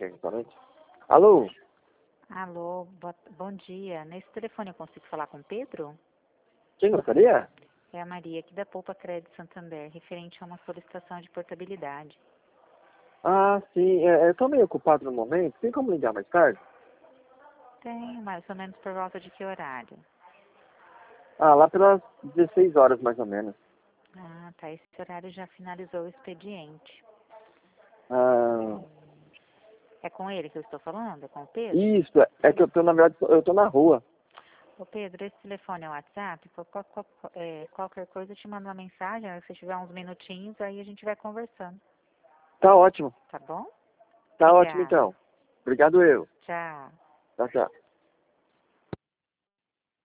que é restaurante. Alô? Alô, bom dia. Nesse telefone eu consigo falar com o Pedro? Quem gostaria? É a Maria aqui da Poupa Crédito Santander, referente a uma solicitação de portabilidade. Ah, sim. Eu tô meio ocupado no momento. Tem como ligar mais tarde? Tem, mais ou menos por volta de que horário? Ah, lá pelas 16 horas, mais ou menos. Ah, tá. Esse horário já finalizou o expediente. Ah, É com ele que eu estou falando? É com o Pedro? isso. É que eu tô, na verdade, eu tô na rua. Ô Pedro, esse telefone é o WhatsApp? Qualquer coisa eu te mando uma mensagem, se você tiver uns minutinhos, aí a gente vai conversando. Tá ótimo. Tá bom? Tá ótimo, Obrigada. então. Obrigado eu. Tchau. Tchau, tchau.